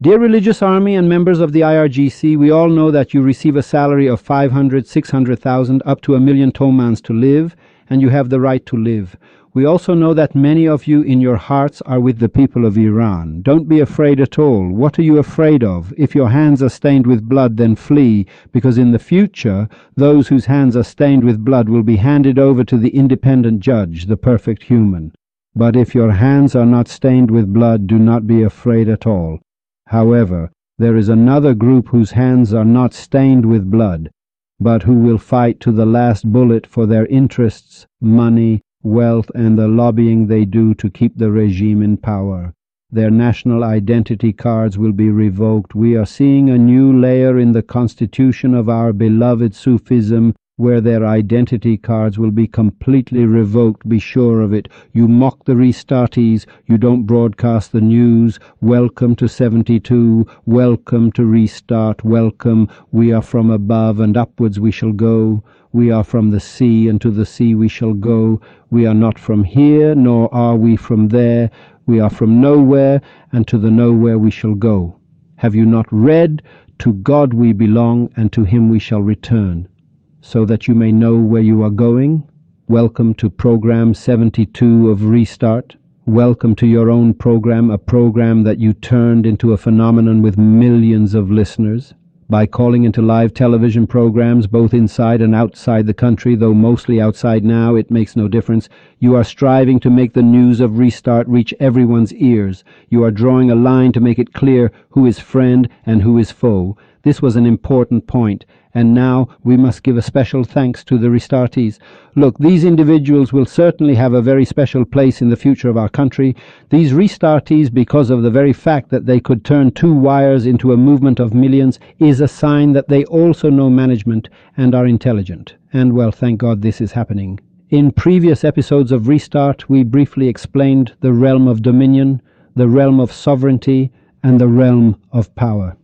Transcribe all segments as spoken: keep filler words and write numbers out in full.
Dear Religious Army and members of the I R G C, we all know that you receive a salary of five hundred, six hundred thousand, up to a million tomans to live, and you have the right to live. We also know that many of you in your hearts are with the people of Iran. Don't be afraid at all. What are you afraid of? If your hands are stained with blood, then flee, because in the future, those whose hands are stained with blood will be handed over to the independent judge, the perfect human. But if your hands are not stained with blood, do not be afraid at all. However, there is another group whose hands are not stained with blood, but who will fight to the last bullet for their interests, money, wealth, and the lobbying they do to keep the regime in power. Their national identity cards will be revoked. We are seeing a new layer in the constitution of our beloved Sufism, where their identity cards will be completely revoked. Be sure of it. You mock the restartees, you don't broadcast the news. Welcome to seventy-two, welcome to restart, welcome. We are from above, and upwards we shall go. We are from the sea, and to the sea we shall go. We are not from here, nor are we from there. We are from nowhere, and to the nowhere we shall go. Have you not read, to God we belong, and to him we shall return? So that you may know where you are going. Welcome to program seventy-two of Restart. Welcome to your own program, a program that you turned into a phenomenon with millions of listeners. By calling into live television programs both inside and outside the country, though mostly outside now, it makes no difference. You are striving to make the news of Restart reach everyone's ears. You are drawing a line to make it clear who is friend and who is foe. This was an important point, and now we must give a special thanks to the restartees. Look, these individuals will certainly have a very special place in the future of our country. These restartees, because of the very fact that they could turn two wires into a movement of millions, is a sign that they also know management and are intelligent. And well, thank God this is happening. In previous episodes of Restart, we briefly explained the realm of dominion, the realm of sovereignty, and the realm of power.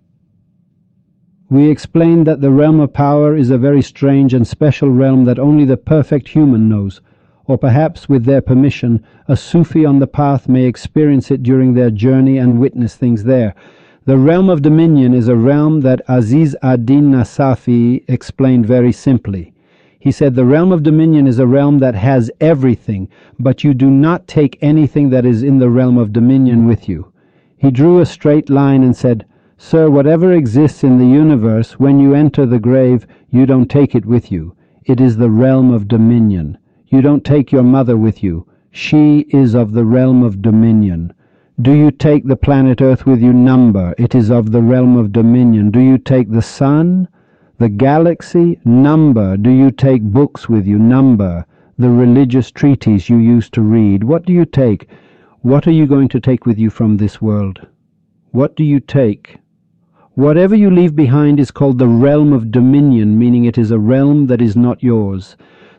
We explained that the realm of power is a very strange and special realm that only the perfect human knows, or perhaps, with their permission, a Sufi on the path may experience it during their journey and witness things there. The realm of dominion is a realm that Aziz ad-Din Nasafi explained very simply. He said the realm of dominion is a realm that has everything, but you do not take anything that is in the realm of dominion with you. He drew a straight line and said, Sir, whatever exists in the universe, when you enter the grave, you don't take it with you. It is the realm of dominion. You don't take your mother with you. She is of the realm of dominion. Do you take the planet Earth with you? Number. It is of the realm of dominion. Do you take the sun? The galaxy? Number. Do you take books with you? Number. The religious treatise you used to read? What do you take? What are you going to take with you from this world? What do you take? Whatever you leave behind is called the realm of dominion, meaning it is a realm that is not yours.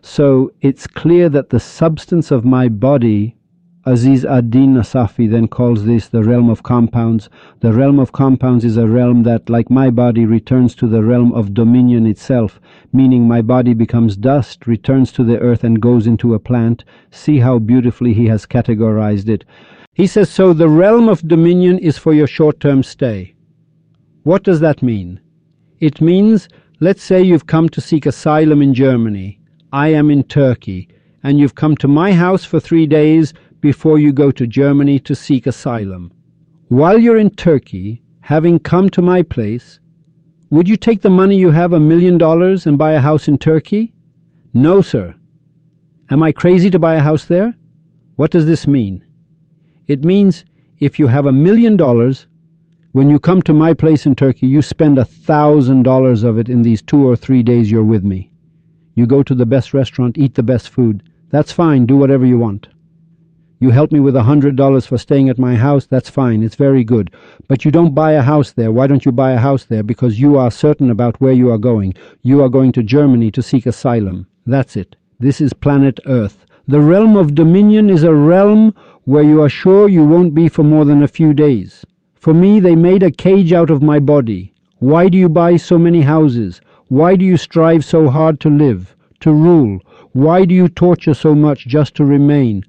So it's clear that the substance of my body, Aziz ad-Din Nasafi then calls this the realm of compounds. The realm of compounds is a realm that, like my body, returns to the realm of dominion itself, meaning my body becomes dust, returns to the earth, and goes into a plant. See how beautifully he has categorized it. He says, so the realm of dominion is for your short-term stay. What does that mean? It means, let's say you've come to seek asylum in Germany. I am in Turkey, and you've come to my house for three days before you go to Germany to seek asylum. While you're in Turkey, having come to my place, would you take the money you have, a million dollars, and buy a house in Turkey? No, sir. Am I crazy to buy a house there? What does this mean? It means if you have a million dollars, when you come to my place in Turkey, you spend a thousand dollars of it in these two or three days you're with me. You go to the best restaurant, eat the best food. That's fine, do whatever you want. You help me with a hundred dollars for staying at my house, that's fine, it's very good. But you don't buy a house there. Why don't you buy a house there? Because you are certain about where you are going. You are going to Germany to seek asylum. That's it. This is planet Earth. The realm of dominion is a realm where you are sure you won't be for more than a few days. For me, they made a cage out of my body. Why do you buy so many houses? Why do you strive so hard to live, to rule? Why do you torture so much just to remain?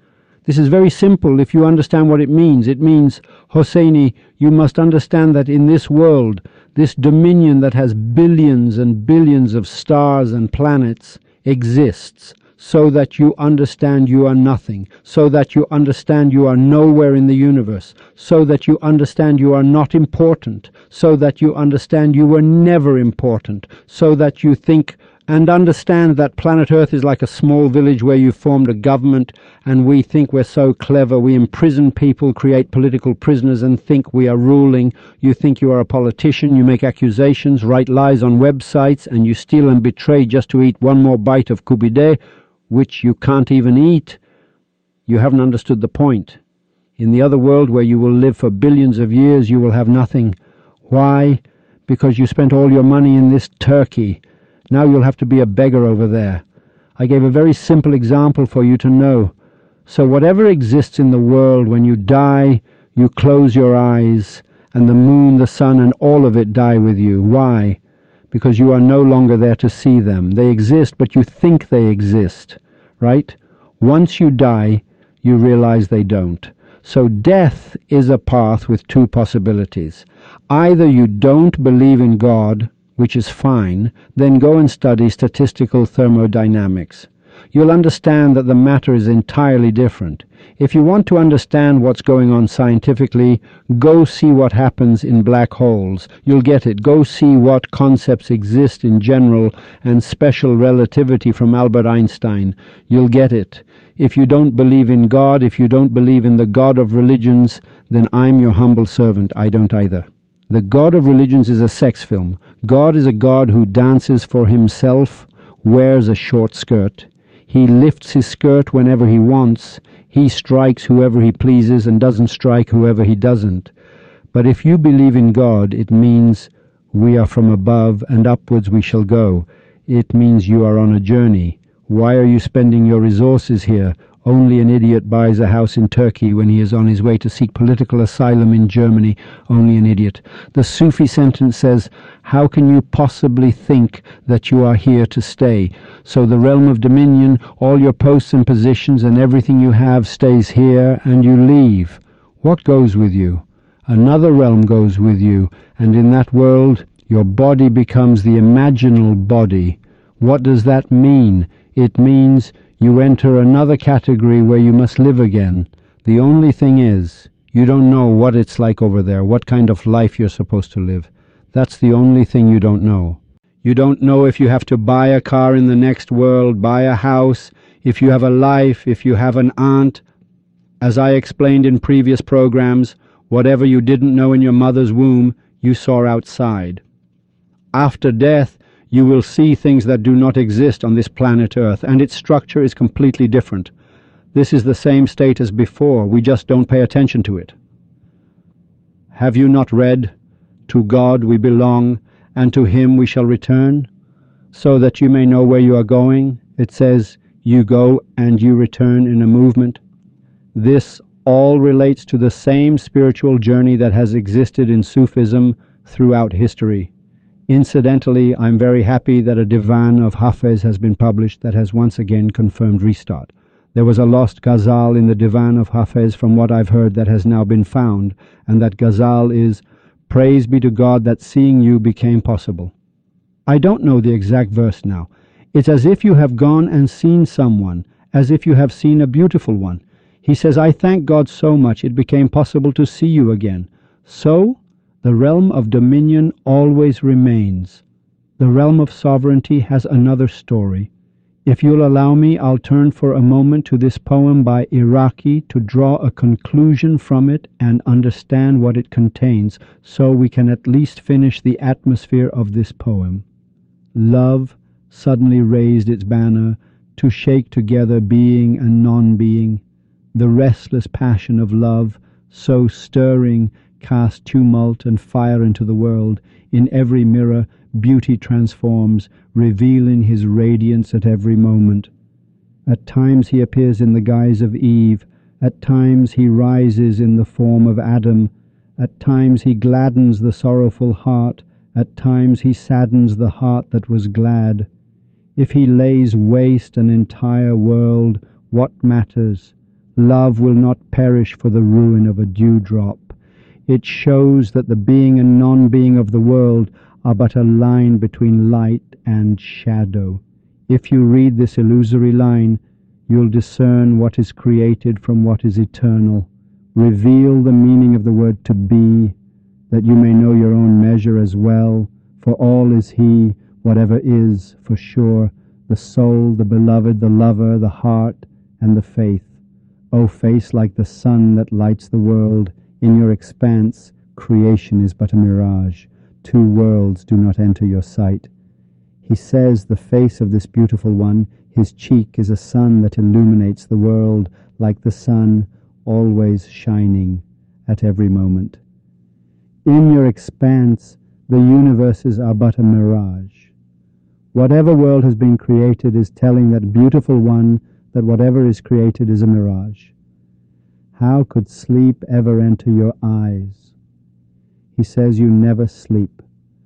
This is very simple if you understand what it means. It means, Hosseini, you must understand that in this world, this dominion that has billions and billions of stars and planets exists so that you understand you are nothing, so that you understand you are nowhere in the universe, so that you understand you are not important, so that you understand you were never important, so that you think and understand that planet Earth is like a small village where you formed a government and we think we're so clever. We imprison people, create political prisoners and think we are ruling. You think you are a politician, you make accusations, write lies on websites, and you steal and betray just to eat one more bite of kubide, which you can't even eat. You haven't understood the point. In the other world where you will live for billions of years, you will have nothing. Why? Because you spent all your money in this Turkey. Now you'll have to be a beggar over there. I gave a very simple example for you to know. So whatever exists in the world, when you die, you close your eyes, and the moon, the sun, and all of it die with you. Why? Because you are no longer there to see them. They exist, but you think they exist, right? Once you die, you realize they don't. So death is a path with two possibilities. Either you don't believe in God, which is fine, then go and study statistical thermodynamics. You'll understand that the matter is entirely different. If you want to understand what's going on scientifically, go see what happens in black holes. You'll get it. Go see what concepts exist in general and special relativity from Albert Einstein. You'll get it. If you don't believe in God, if you don't believe in the God of religions, then I'm your humble servant. I don't either. The God of religions is a sex film. God is a God who dances for himself, wears a short skirt. He lifts his skirt whenever he wants. He strikes whoever he pleases and doesn't strike whoever he doesn't. But if you believe in God, it means we are from above and upwards we shall go. It means you are on a journey. Why are you spending your resources here? Only an idiot buys a house in Turkey when he is on his way to seek political asylum in Germany. Only an idiot. The Sufi sentence says, how can you possibly think that you are here to stay? So the realm of dominion, all your posts and positions and everything you have stays here and you leave. What goes with you? Another realm goes with you, and in that world your body becomes the imaginal body. What does that mean? It means you enter another category where you must live again. The only thing is, you don't know what it's like over there, what kind of life you're supposed to live. That's the only thing you don't know. You don't know if you have to buy a car in the next world, buy a house, if you have a life, if you have an aunt. As I explained in previous programs, whatever you didn't know in your mother's womb, you saw outside. After death, you will see things that do not exist on this planet Earth, and its structure is completely different. This is the same state as before, we just don't pay attention to it. Have you not read, "To God we belong, and to him we shall return"? So that you may know where you are going, it says, you go and you return in a movement. This all relates to the same spiritual journey that has existed in Sufism throughout history. Incidentally, I'm very happy that a Divan of Hafez has been published that has once again confirmed restart. There was a lost ghazal in the Divan of Hafez from what I've heard that has now been found, and that ghazal is, "Praise be to God that seeing you became possible." I don't know the exact verse now. It's as if you have gone and seen someone, as if you have seen a beautiful one. He says, "I thank God so much it became possible to see you again." So, the realm of dominion always remains. The realm of sovereignty has another story. If you'll allow me, I'll turn for a moment to this poem by Iraqi to draw a conclusion from it and understand what it contains, so we can at least finish the atmosphere of this poem. Love suddenly raised its banner to shake together being and non-being. The restless passion of love, so stirring, cast tumult and fire into the world. In every mirror, beauty transforms, revealing his radiance at every moment. At times he appears in the guise of Eve. At times he rises in the form of Adam. At times he gladdens the sorrowful heart. At times he saddens the heart that was glad. If he lays waste an entire world, what matters? Love will not perish for the ruin of a dewdrop. It shows that the being and non-being of the world are but a line between light and shadow. If you read this illusory line, you'll discern what is created from what is eternal. Reveal the meaning of the word to be, that you may know your own measure as well. For all is He, whatever is, for sure, the soul, the beloved, the lover, the heart, and the faith. O face like the sun that lights the world, in your expanse, creation is but a mirage. Two worlds do not enter your sight. He says the face of this beautiful one, his cheek is a sun that illuminates the world, like the sun, always shining at every moment. In your expanse, the universes are but a mirage. Whatever world has been created is telling that beautiful one that whatever is created is a mirage. How could sleep ever enter your eyes? He says you never sleep.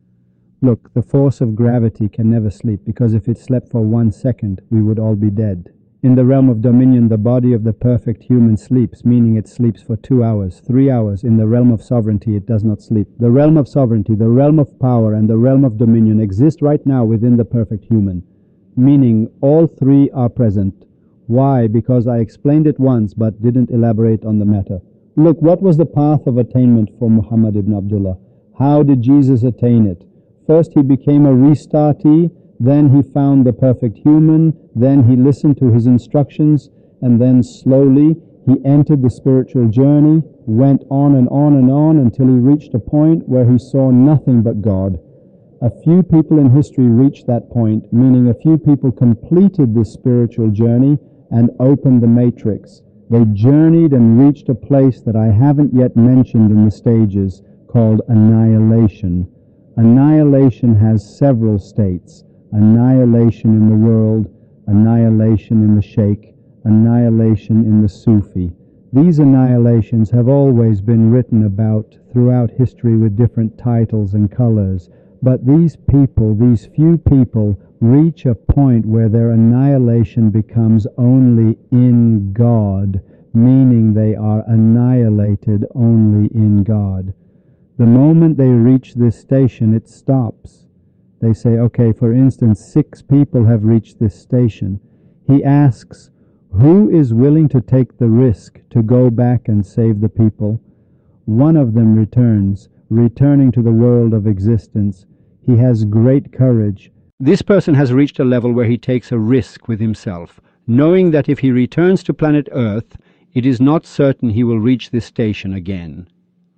Look, the force of gravity can never sleep, because if it slept for one second, we would all be dead. In the realm of dominion, the body of the perfect human sleeps, meaning it sleeps for two hours, three hours. In the realm of sovereignty, it does not sleep. The realm of sovereignty, the realm of power, and the realm of dominion exist right now within the perfect human, meaning all three are present. Why? Because I explained it once, but didn't elaborate on the matter. Look, what was the path of attainment for Muhammad ibn Abdullah? How did Jesus attain it? First, he became a restartee, then he found the perfect human, then he listened to his instructions, and then slowly he entered the spiritual journey, went on and on and on until he reached a point where he saw nothing but God. A few people in history reached that point, meaning a few people completed this spiritual journey and opened the matrix. They journeyed and reached a place that I haven't yet mentioned in the stages, called annihilation. Annihilation has several states: annihilation in the world, annihilation in the Sheikh, annihilation in the Sufi. These annihilations have always been written about throughout history with different titles and colors, but these people, these few people, reach a point where their annihilation becomes only in God, meaning they are annihilated only in God. The moment they reach this station, it stops. They say, okay, for instance, six people have reached this station. He asks, who is willing to take the risk to go back and save the people? One of them returns, returning to the world of existence. He has great courage. This person has reached a level where he takes a risk with himself, knowing that if he returns to planet Earth, it is not certain he will reach this station again.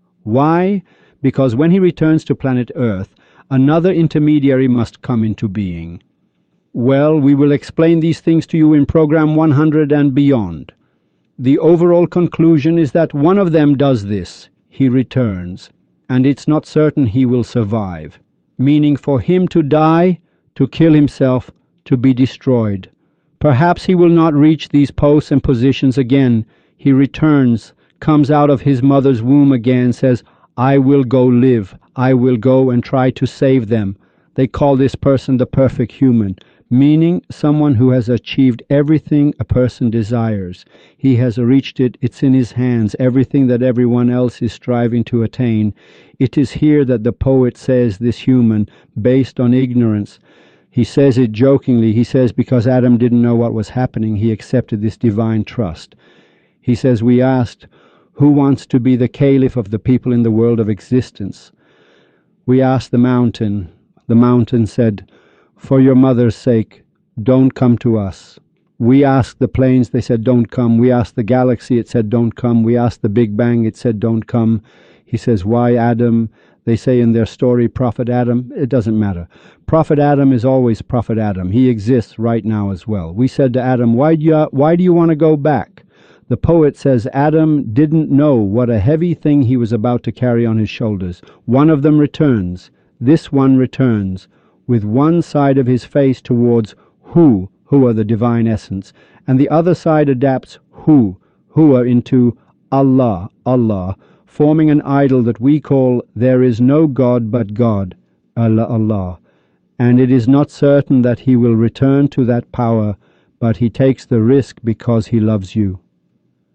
Why? Because when he returns to planet Earth, another intermediary must come into being. Well, we will explain these things to you in program one hundred and beyond. The overall conclusion is that one of them does this. He returns, and it's not certain he will survive, meaning for him to die, to kill himself, to be destroyed. Perhaps he will not reach these posts and positions again. He returns, comes out of his mother's womb again, says, I will go live. I will go and try to save them. They call this person the perfect human, meaning someone who has achieved everything a person desires. He has reached it. It's in his hands, everything that everyone else is striving to attain. It is here that the poet says this human, based on ignorance. He says it jokingly. He says because Adam didn't know what was happening, he accepted this divine trust. He says, we asked, who wants to be the caliph of the people in the world of existence? We asked the mountain. The mountain said, for your mother's sake, don't come to us. We asked the plains, they said, don't come. We asked the galaxy, it said, don't come. We asked the Big Bang, it said, don't come. He says, why Adam? They say in their story, Prophet Adam. It doesn't matter. Prophet Adam is always Prophet Adam. He exists right now as well. We said to Adam, why do you, why do you want to go back? The poet says Adam didn't know what a heavy thing he was about to carry on his shoulders. One of them returns. This one returns with one side of his face towards Hu, who are the divine essence, and the other side adapts Hu, who are into Allah, Allah, forming an idol that we call there is no God but God, Allah, Allah. And it is not certain that he will return to that power, but he takes the risk because he loves you.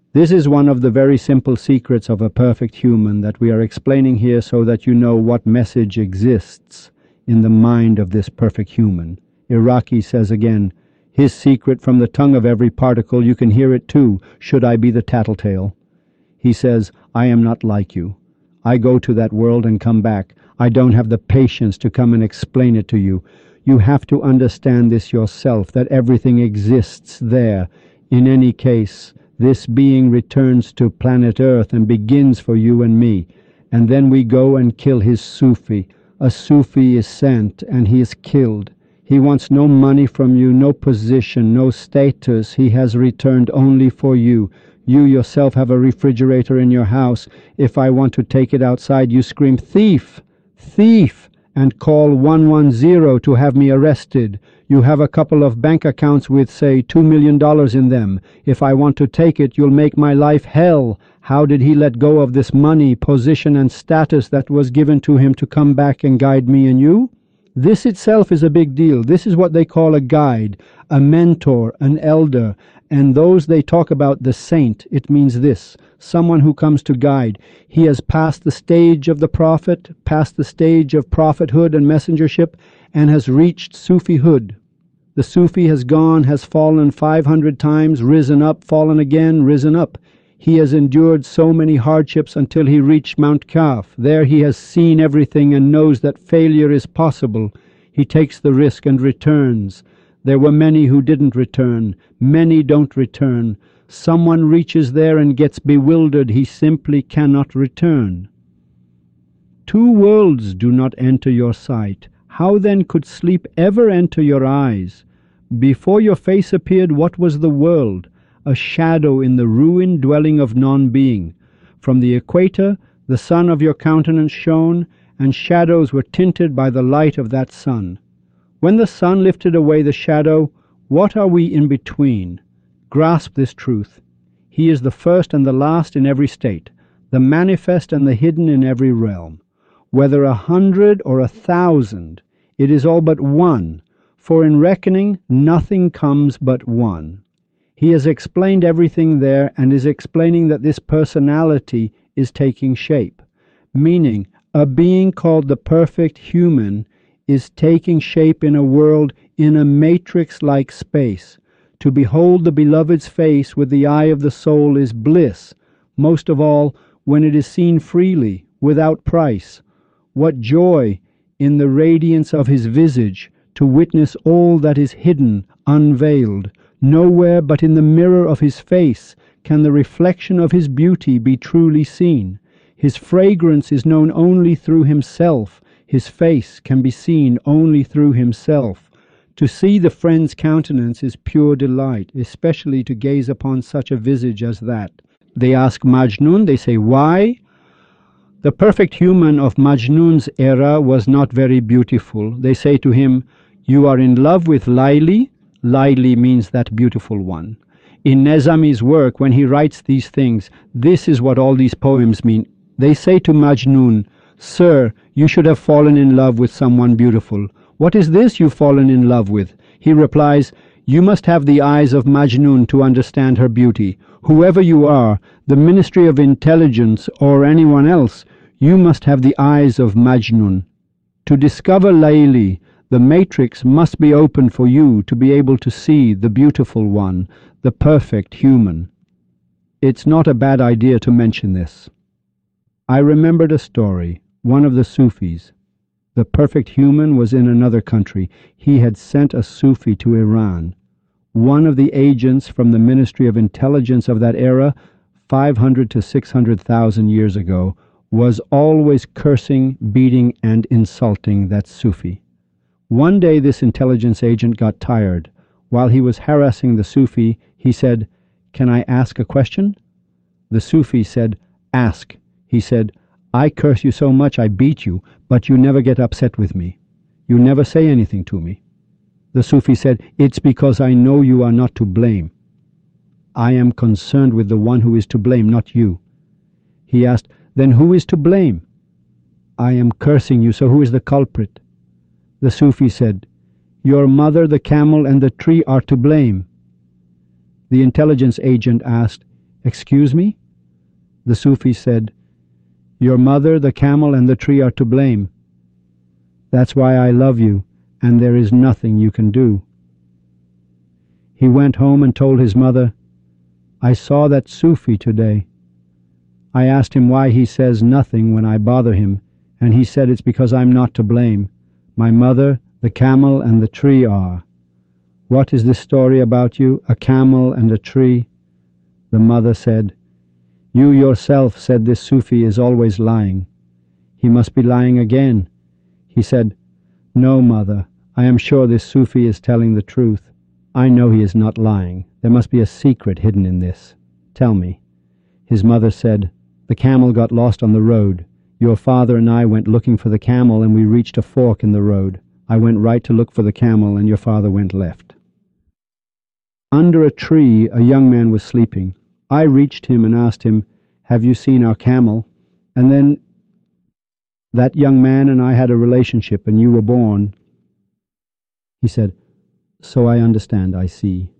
This is one of the very simple secrets of a perfect human that we are explaining here so that you know what message exists in the mind of this perfect human. Iraqi says again, his secret from the tongue of every particle, you can hear it too, should I be the tattletale. He says, I am not like you. I go to that world and come back. I don't have the patience to come and explain it to you. You have to understand this yourself, that everything exists there. In any case, this being returns to planet Earth and begins for you and me. And then we go and kill his Sufi. A Sufi is sent and he is killed. He wants no money from you, no position, no status. He has returned only for you. You yourself have a refrigerator in your house. If I want to take it outside, you scream, thief, thief, and call one one zero to have me arrested. You have a couple of bank accounts with, say, two million dollars in them. If I want to take it, you'll make my life hell. How did he let go of this money, position, and status that was given to him to come back and guide me and you? This itself is a big deal. This is what they call a guide, a mentor, an elder, and those they talk about the saint. It means this, someone who comes to guide. He has passed the stage of the prophet, passed the stage of prophethood and messengership, and has reached Sufihood. The Sufi has gone, has fallen five hundred times, risen up, fallen again, risen up. He has endured so many hardships until he reached Mount Kaf. There he has seen everything and knows that failure is possible. He takes the risk and returns. There were many who didn't return. Many don't return. Someone reaches there and gets bewildered. He simply cannot return. Two worlds do not enter your sight. How then could sleep ever enter your eyes? Before your face appeared, what was the world? A shadow in the ruined dwelling of non-being. From the equator, the sun of your countenance shone, and shadows were tinted by the light of that sun. When the sun lifted away the shadow, what are we in between? Grasp this truth. He is the first and the last in every state, the manifest and the hidden in every realm. Whether a hundred or a thousand, it is all but one, for in reckoning nothing comes but one. He has explained everything there and is explaining that this personality is taking shape, meaning a being called the perfect human is taking shape in a world in a matrix-like space. To behold the beloved's face with the eye of the soul is bliss, most of all when it is seen freely, without price. What joy in the radiance of his visage to witness all that is hidden, unveiled. Nowhere but in the mirror of his face can the reflection of his beauty be truly seen. His fragrance is known only through himself. His face can be seen only through himself. To see the friend's countenance is pure delight, especially to gaze upon such a visage as that. They ask Majnun, they say, why? The perfect human of Majnun's era was not very beautiful. They say to him, you are in love with Laili? Laili means that beautiful one. In Nezami's work, when he writes these things, this is what all these poems mean. They say to Majnun, sir, you should have fallen in love with someone beautiful. What is this you've fallen in love with? He replies, you must have the eyes of Majnun to understand her beauty. Whoever you are, the Ministry of Intelligence or anyone else, you must have the eyes of Majnun. To discover Laili, the matrix must be open for you to be able to see the beautiful one, the perfect human. It's not a bad idea to mention this. I remembered a story, one of the Sufis. The perfect human was in another country. He had sent a Sufi to Iran. One of the agents from the Ministry of Intelligence of that era, five hundred to six hundred thousand years ago, was always cursing, beating, and insulting that Sufi. One day this intelligence agent got tired. While he was harassing the Sufi, he said, can I ask a question? The Sufi said, ask. He said, I curse you so much I beat you, but you never get upset with me. You never say anything to me. The Sufi said, it's because I know you are not to blame. I am concerned with the one who is to blame, not you. He asked, then who is to blame? I am cursing you, so who is the culprit? The Sufi said, your mother, the camel, and the tree are to blame. The intelligence agent asked, Excuse me? The Sufi said, Your mother, the camel, and the tree are to blame. That's why I love you, and there is nothing you can do. He went home and told his mother, I saw that Sufi today. I asked him why he says nothing when I bother him, and he said it's because I'm not to blame. My mother, the camel, and the tree are. What is this story about you, a camel and a tree? The mother said, You yourself said this Sufi is always lying. He must be lying again. He said, No, mother, I am sure this Sufi is telling the truth. I know he is not lying. There must be a secret hidden in this. Tell me. His mother said, The camel got lost on the road. Your father and I went looking for the camel, and we reached a fork in the road. I went right to look for the camel, and your father went left. Under a tree, a young man was sleeping. I reached him and asked him, Have you seen our camel? And then that young man and I had a relationship, and you were born. He said, So I understand, I see.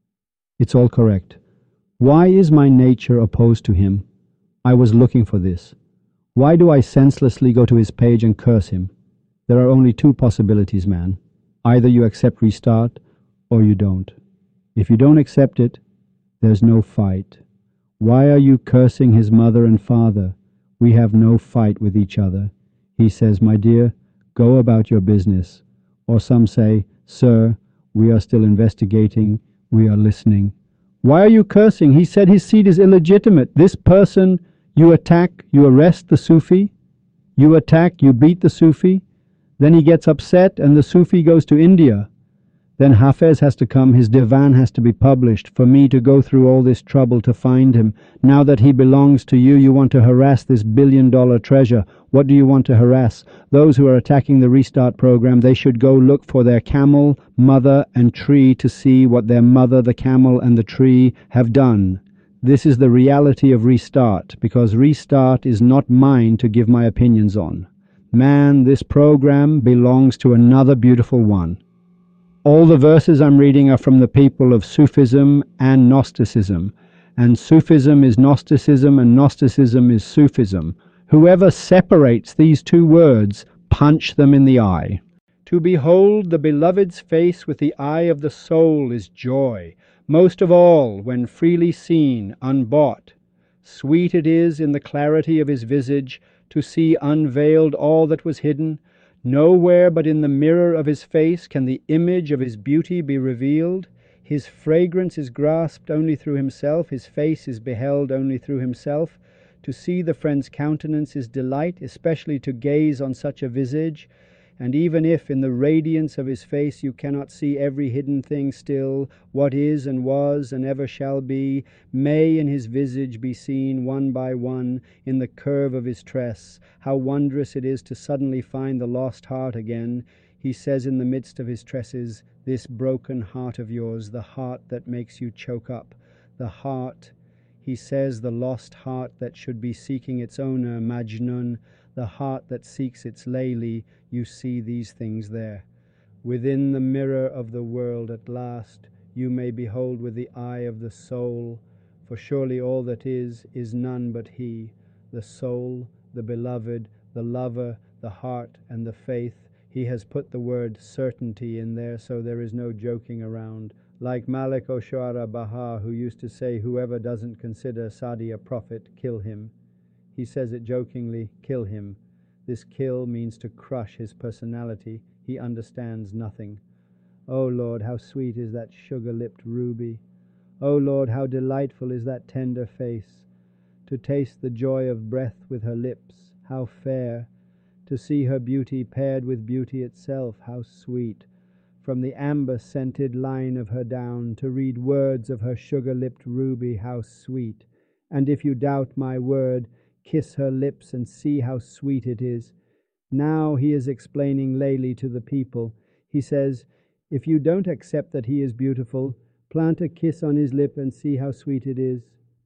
It's all correct. Why is my nature opposed to him? I was looking for this. Why do I senselessly go to his page and curse him? There are only two possibilities, man. Either you accept restart, or you don't. If you don't accept it, there's no fight. Why are you cursing his mother and father? We have no fight with each other. He says, My dear, go about your business. Or some say, Sir, we are still investigating, we are listening. Why are you cursing? He said his seed is illegitimate. This person, you attack, you arrest the Sufi. You attack, you beat the Sufi. Then he gets upset and the Sufi goes to India. Then Hafez has to come, his divan has to be published, for me to go through all this trouble to find him. Now that he belongs to you, you want to harass this billion-dollar treasure. What do you want to harass? Those who are attacking the Restart program, they should go look for their camel, mother, and tree to see what their mother, the camel, and the tree have done. This is the reality of Restart, because Restart is not mine to give my opinions on. Man, this program belongs to another beautiful one. All the verses I'm reading are from the people of Sufism and Gnosticism, and Sufism is Gnosticism and Gnosticism is Sufism. Whoever separates these two words, punch them in the eye. To behold the beloved's face with the eye of the soul is joy, most of all when freely seen, unbought. Sweet it is in the clarity of his visage to see unveiled all that was hidden. Nowhere but in the mirror of his face can the image of his beauty be revealed. His fragrance is grasped only through himself, his face is beheld only through himself. To see the friend's countenance is delight, especially to gaze on such a visage. And even if in the radiance of his face you cannot see every hidden thing still, what is and was and ever shall be, may in his visage be seen one by one, in the curve of his tress. How wondrous it is to suddenly find the lost heart again. He says in the midst of his tresses, This broken heart of yours, the heart that makes you choke up, the heart, he says, the lost heart that should be seeking its owner, Majnun, the heart that seeks its Layli. You see these things there. Within the mirror of the world at last you may behold with the eye of the soul, for surely all that is, is none but he, the soul, the beloved, the lover, the heart, and the faith. He has put the word certainty in there, so there is no joking around. Like Malik Oshara Baha, who used to say, Whoever doesn't consider Sadi a prophet, kill him. He says it jokingly, kill him. This kill means to crush his personality. He understands nothing. Oh Lord, how sweet is that sugar-lipped ruby. Oh Lord, how delightful is that tender face. To taste the joy of breath with her lips, how fair. To see her beauty paired with beauty itself, how sweet. From the amber-scented line of her down, to read words of her sugar-lipped ruby, how sweet. And if you doubt my word, kiss her lips and see how sweet it is. Now he is explaining Layli to the people. He says, If you don't accept that he is beautiful, plant a kiss on his lip and see how sweet it is.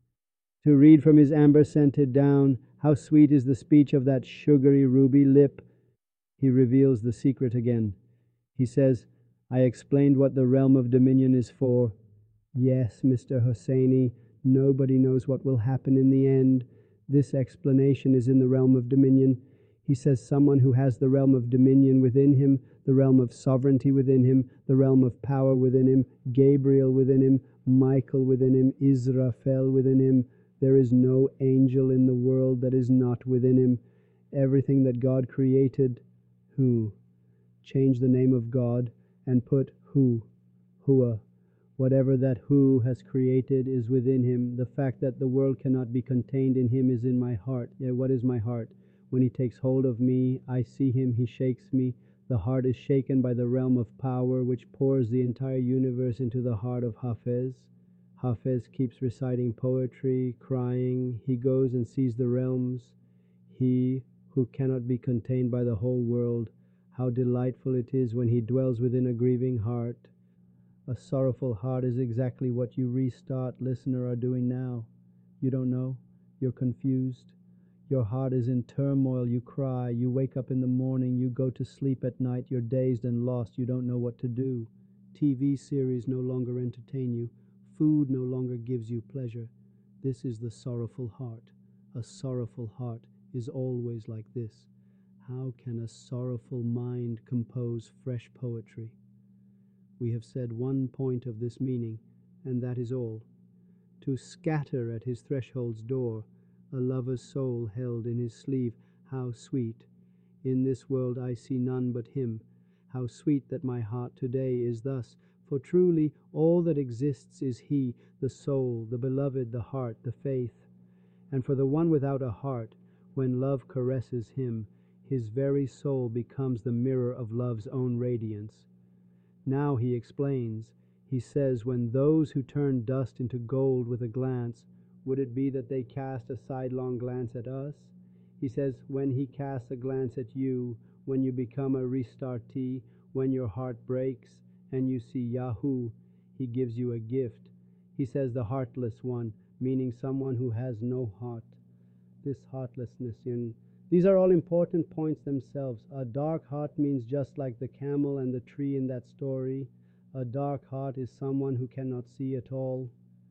To read from his amber-scented down, how sweet is the speech of that sugary ruby lip. He reveals the secret again. He says, I explained what the realm of dominion is for. Yes, Mister Hosseini, Nobody knows what will happen in the end. This explanation is in the realm of dominion. He says someone who has the realm of dominion within him, the realm of sovereignty within him, the realm of power within him, Gabriel within him, Michael within him, Israfel within him. There is no angel in the world that is not within him. Everything that God created, who? Change the name of God and put who, Hua. Whatever that who has created is within him. The fact that the world cannot be contained in him is in my heart. Yeah, what is my heart? When he takes hold of me, I see him, he shakes me. The heart is shaken by the realm of power, which pours the entire universe into the heart of Hafez. Hafez keeps reciting poetry, crying. He goes and sees the realms. He who cannot be contained by the whole world. How delightful it is when he dwells within a grieving heart. A sorrowful heart is exactly what you restart, listener, are doing now. You don't know. You're confused. Your heart is in turmoil. You cry. You wake up in the morning. You go to sleep at night. You're dazed and lost. You don't know what to do. T V series no longer entertain you. Food no longer gives you pleasure. This is the sorrowful heart. A sorrowful heart is always like this. How can a sorrowful mind compose fresh poetry? We have said one point of this meaning, and that is all. To scatter at his threshold's door, a lover's soul held in his sleeve, how sweet. In this world I see none but him. How sweet that my heart today is thus, for truly all that exists is he, the soul, the beloved, the heart, the faith. And for the one without a heart, when love caresses him, his very soul becomes the mirror of love's own radiance. Now he explains. He says, when those who turn dust into gold with a glance, would it be that they cast a sidelong glance at us? He says, when he casts a glance at you, when you become a restartee, when your heart breaks and you see Yahoo, he gives you a gift. He says the heartless one, meaning someone who has no heart. This heartlessness in These are all important points themselves. A dark heart means just like the camel and the tree in that story. A dark heart is someone who cannot see at all.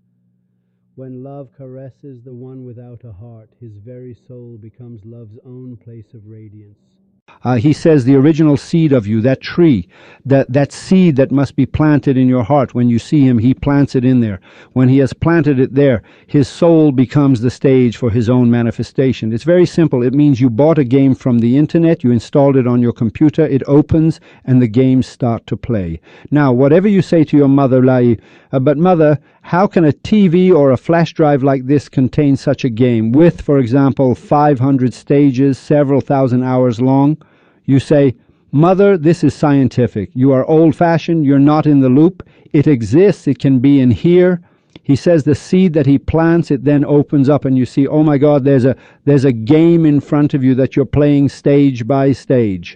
When love caresses the one without a heart, his very soul becomes love's own place of radiance. Uh, he says the original seed of you, that tree, that, that seed that must be planted in your heart. When you see him, he plants it in there. When he has planted it there, his soul becomes the stage for his own manifestation. It's very simple. It means you bought a game from the internet, you installed it on your computer, it opens, and the games start to play. Now, whatever you say to your mother, Lai, uh, but mother, how can a T V or a flash drive like this contain such a game with, for example, five hundred stages, several thousand hours long? You say, Mother, this is scientific. You are old-fashioned. You're not in the loop. It exists. It can be in here. He says the seed that he plants, it then opens up and you see, oh my God, there's a, there's a game in front of you that you're playing stage by stage.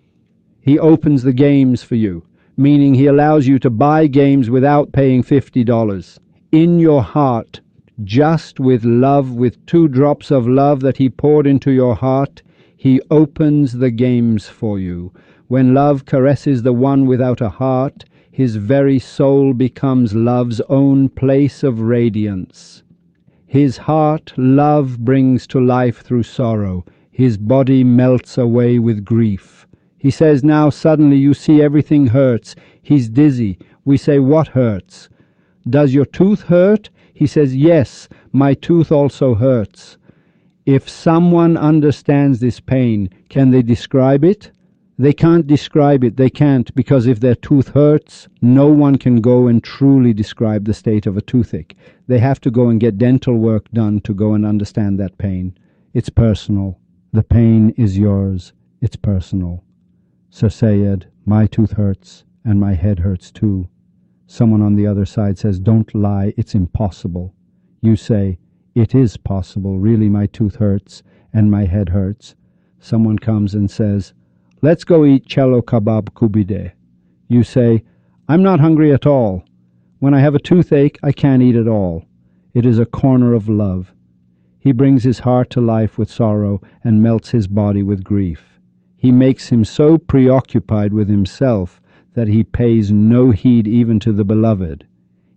He opens the games for you, meaning he allows you to buy games without paying fifty dollars. In your heart, just with love, with two drops of love that he poured into your heart, he opens the games for you. When love caresses the one without a heart, his very soul becomes love's own place of radiance. His heart love brings to life through sorrow. His body melts away with grief. He says now suddenly you see everything hurts. He's dizzy. We say, what hurts? Does your tooth hurt? He says, yes, my tooth also hurts. If someone understands this pain, can they describe it? They can't describe it. They can't, because if their tooth hurts, no one can go and truly describe the state of a toothache. They have to go and get dental work done to go and understand that pain. It's personal. The pain is yours. It's personal. Sir Sayed, my tooth hurts, and my head hurts too. Someone on the other side says, don't lie, it's impossible. You say, it is possible, really my tooth hurts and my head hurts. Someone comes and says, let's go eat cello kebab kubide. You say, I'm not hungry at all. When I have a toothache, I can't eat at all. It is a corner of love. He brings his heart to life with sorrow and melts his body with grief. He makes him so preoccupied with himself that he pays no heed even to the beloved.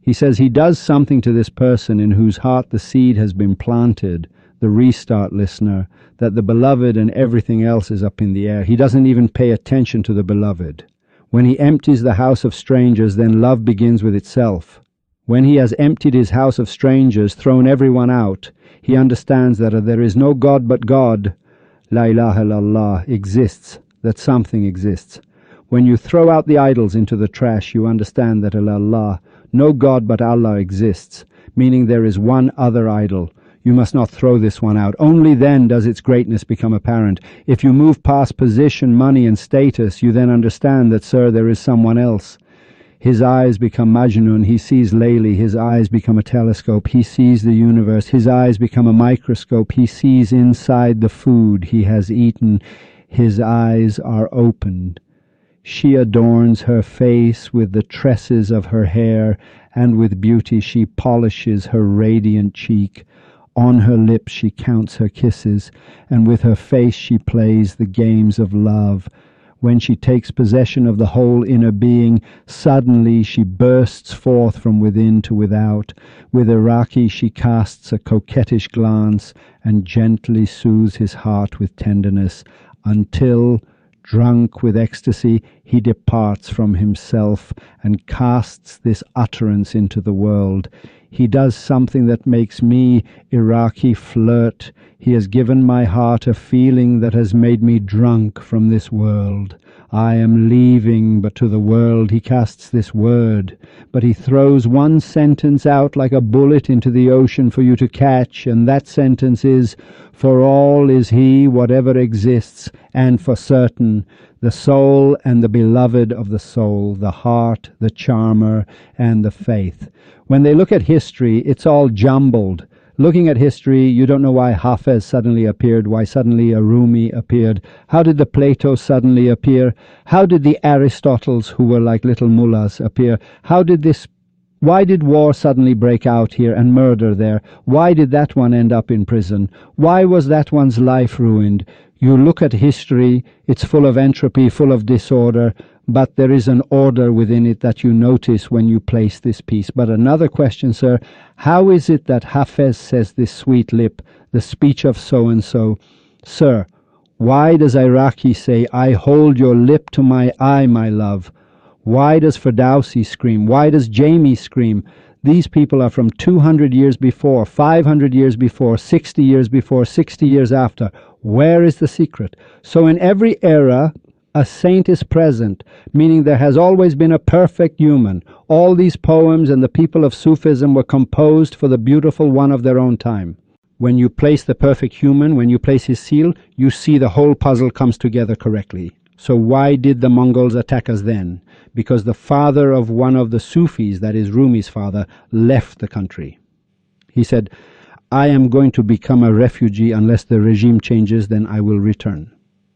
He says he does something to this person in whose heart the seed has been planted, the restart listener, that the beloved and everything else is up in the air. He doesn't even pay attention to the beloved. When he empties the house of strangers, then love begins with itself. When he has emptied his house of strangers, thrown everyone out, he understands that there is no God but God. La ilaha illallah exists, that something exists. When you throw out the idols into the trash, you understand that Allah, no God but Allah exists, meaning there is one other idol. You must not throw this one out. Only then does its greatness become apparent. If you move past position, money, and status, you then understand that, sir, there is someone else. His eyes become Majnun. He sees Layli. His eyes become a telescope. He sees the universe. His eyes become a microscope. He sees inside the food he has eaten. His eyes are opened. She adorns her face with the tresses of her hair, and with beauty she polishes her radiant cheek. On her lips she counts her kisses, and with her face she plays the games of love. When she takes possession of the whole inner being, suddenly she bursts forth from within to without. With Iraqi she casts a coquettish glance, and gently soothes his heart with tenderness, until, drunk with ecstasy, he departs from himself and casts this utterance into the world. He does something that makes me, Iraqi, flirt. He has given my heart a feeling that has made me drunk from this world. I am leaving, but to the world he casts this word. But he throws one sentence out like a bullet into the ocean for you to catch, and that sentence is, for all is he, whatever exists, and for certain, the soul and the beloved of the soul, the heart, the charmer, and the faith. When they look at history, it's all jumbled. Looking at history, you don't know why Hafez suddenly appeared, why suddenly a Rumi appeared. How did the Plato suddenly appear? How did the Aristotles, who were like little mullahs, appear? How did this Why did war suddenly break out here and murder there? Why did that one end up in prison? Why was that one's life ruined? You look at history, it's full of entropy, full of disorder, but there is an order within it that you notice when you place this piece. But another question, sir, how is it that Hafez says this sweet lip, the speech of so-and-so? Sir, why does Iraqi say, I hold your lip to my eye, my love? Why does Ferdowsi scream? Why does Jamie scream? These people are from two hundred years before, five hundred years before, sixty years before, sixty years after. Where is the secret? So in every era, a saint is present, meaning there has always been a perfect human. All these poems and the people of Sufism were composed for the beautiful one of their own time. When you place the perfect human, when you place his seal, you see the whole puzzle comes together correctly. So why did the Mongols attack us then? Because the father of one of the Sufis, that is Rumi's father, left the country. He said, I am going to become a refugee unless the regime changes, then I will return.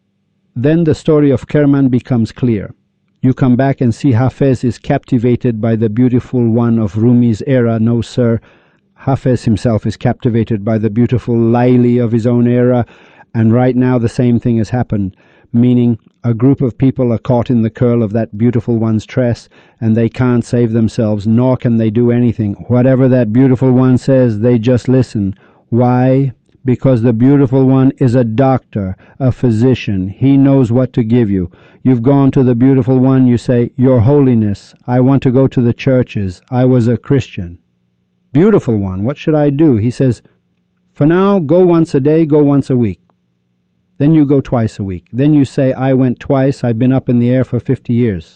Then the story of Kerman becomes clear. You come back and see Hafez is captivated by the beautiful one of Rumi's era. No, sir, Hafez himself is captivated by the beautiful Layli of his own era, and right now the same thing has happened, meaning a group of people are caught in the curl of that beautiful one's tress, and they can't save themselves, nor can they do anything. Whatever that beautiful one says, they just listen. Why? Because the beautiful one is a doctor, a physician. He knows what to give you. You've gone to the beautiful one, you say, Your Holiness, I want to go to the churches. I was a Christian. Beautiful one, what should I do? He says, for now, go once a day, go once a week. Then you go twice a week. Then you say, I went twice, I've been up in the air for fifty years.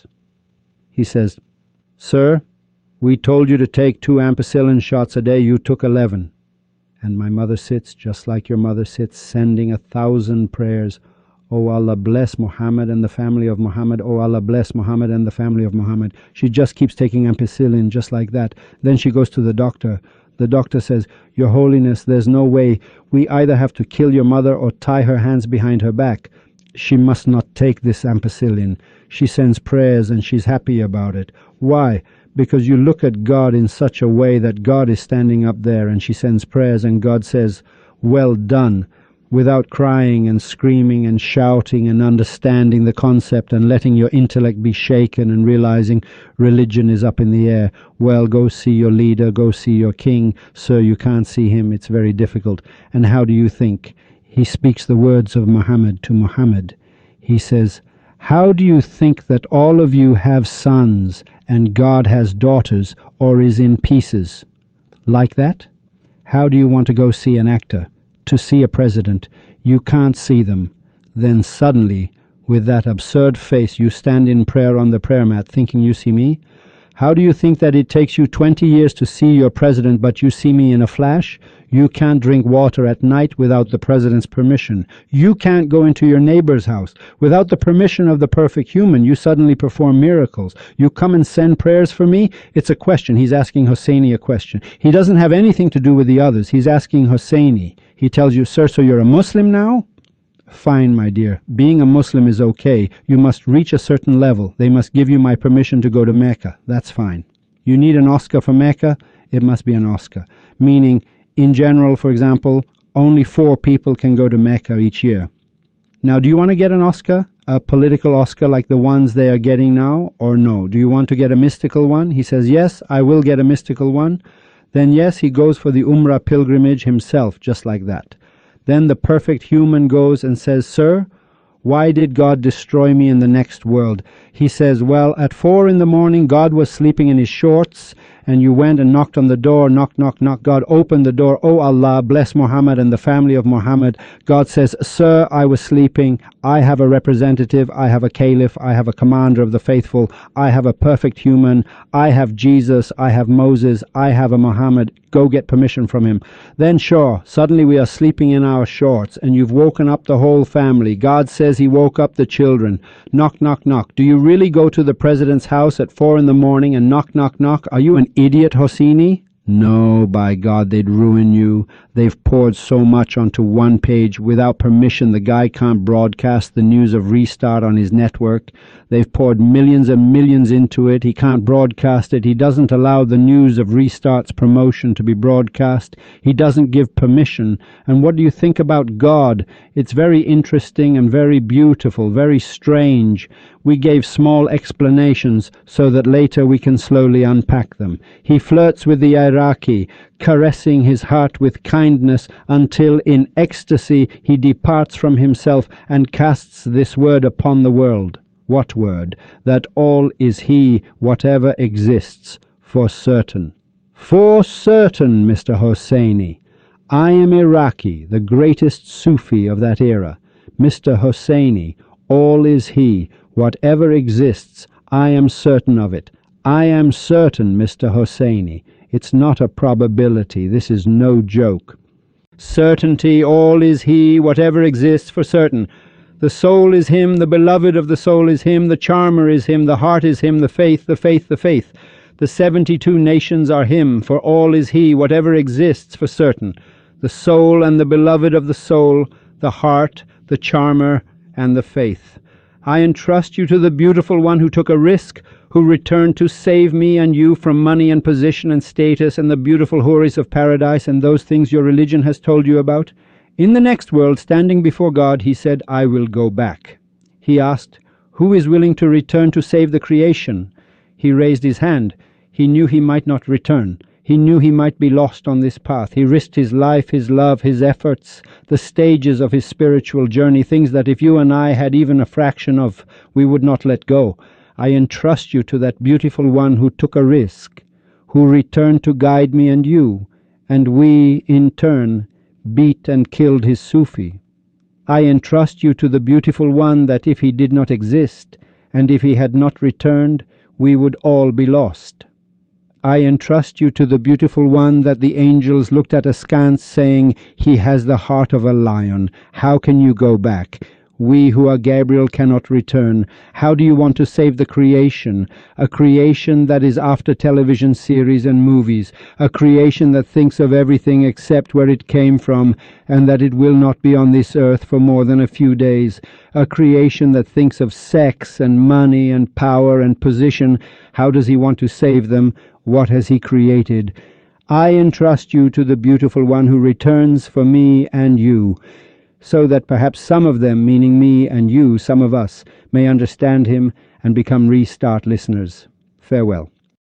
He says, Sir, we told you to take two ampicillin shots a day, you took eleven. And my mother sits just like your mother sits, sending a thousand prayers. Oh Allah, bless Muhammad and the family of Muhammad. Oh Allah, bless Muhammad and the family of Muhammad. She just keeps taking ampicillin just like that. Then she goes to the doctor. The doctor says, Your Holiness, there's no way. We either have to kill your mother or tie her hands behind her back. She must not take this ampicillin. She sends prayers and she's happy about it. Why? Because you look at God in such a way that God is standing up there and she sends prayers and God says, Well done. without crying and screaming and shouting and understanding the concept and letting your intellect be shaken and realizing religion is up in the air. Well, go see your leader, go see your king. Sir, you can't see him, it's very difficult. And how do you think? He speaks the words of Muhammad to Muhammad. He says, how do you think that all of you have sons and God has daughters, or is in pieces? Like that? How do you want to go see an actor? To see a president? You can't see them. Then suddenly, with that absurd face, you stand in prayer on the prayer mat thinking you see me? How do you think that it takes you twenty years to see your president, but you see me in a flash? You can't drink water at night without the president's permission. You can't go into your neighbor's house. Without the permission of the perfect human, you suddenly perform miracles. You come and send prayers for me? It's a question. He's asking Hosseini a question. He doesn't have anything to do with the others. He's asking Hosseini. He tells you, sir, so you're a Muslim now? Fine, my dear. Being a Muslim is okay. You must reach a certain level. They must give you my permission to go to Mecca. That's fine. You need an Oscar for Mecca? It must be an Oscar. Meaning, in general, for example, only four people can go to Mecca each year. Now, do you want to get an Oscar? A political Oscar like the ones they are getting now? Or no? Do you want to get a mystical one? He says, yes, I will get a mystical one. Then yes, he goes for the Umrah pilgrimage himself, just like that. Then the perfect human goes and says, sir, why did God destroy me in the next world? He says, well, at four in the morning, God was sleeping in his shorts, and you went and knocked on the door, knock, knock, knock. God opened the door. Oh Allah, bless Muhammad and the family of Muhammad. God says, sir, I was sleeping. I have a representative. I have a caliph. I have a commander of the faithful. I have a perfect human. I have Jesus. I have Moses. I have a Muhammad. Go get permission from him. Then sure, suddenly we are sleeping in our shorts, and you've woken up the whole family. God says he woke up the children. Knock, knock, knock. Do you really go to the president's house at four in the morning and knock, knock, knock? Are you an idiot, Hosseini? No, by God, they'd ruin you. They've poured so much onto one page. Without permission, the guy can't broadcast the news of Restart on his network. They've poured millions and millions into it. He can't broadcast it. He doesn't allow the news of Restart's promotion to be broadcast. He doesn't give permission. And what do you think about God? It's very interesting and very beautiful, very strange. We gave small explanations so that later we can slowly unpack them. He flirts with the Iraqi, caressing his heart with kindness until in ecstasy he departs from himself and casts this word upon the world. What word? That all is he, whatever exists, for certain. For certain, Mister Hosseini. I am Iraqi, the greatest Sufi of that era. Mister Hosseini, all is he, whatever exists, I am certain of it. I am certain, Mister Hosseini. It's not a probability. This is no joke. Certainty, all is he, whatever exists, for certain. The soul is him, the beloved of the soul is him, the charmer is him, the heart is him, the faith, the faith, the faith. The seventy-two nations are him, for all is he, whatever exists, for certain. The soul and the beloved of the soul, the heart, the charmer, and the faith. I entrust you to the beautiful one who took a risk, who returned to save me and you from money and position and status and the beautiful houris of paradise and those things your religion has told you about. In the next world, standing before God, he said, I will go back. He asked, who is willing to return to save the creation? He raised his hand. He knew he might not return. He knew he might be lost on this path. He risked his life, his love, his efforts, the stages of his spiritual journey, things that if you and I had even a fraction of, we would not let go. I entrust you to that beautiful one who took a risk, who returned to guide me and you, and we, in turn, beat and killed his Sufi. I entrust you to the beautiful one that if he did not exist, and if he had not returned, we would all be lost. I entrust you to the beautiful one that the angels looked at askance, saying, he has the heart of a lion. How can you go back? We who are Gabriel cannot return. How do you want to save the creation? A creation that is after television series and movies. A creation that thinks of everything except where it came from, and that it will not be on this earth for more than a few days. A creation that thinks of sex and money and power and position. How does he want to save them? What has he created? I entrust you to the beautiful one who returns for me and you. so that perhaps some of them, meaning me and you, some of us, may understand him and become restart listeners. Farewell.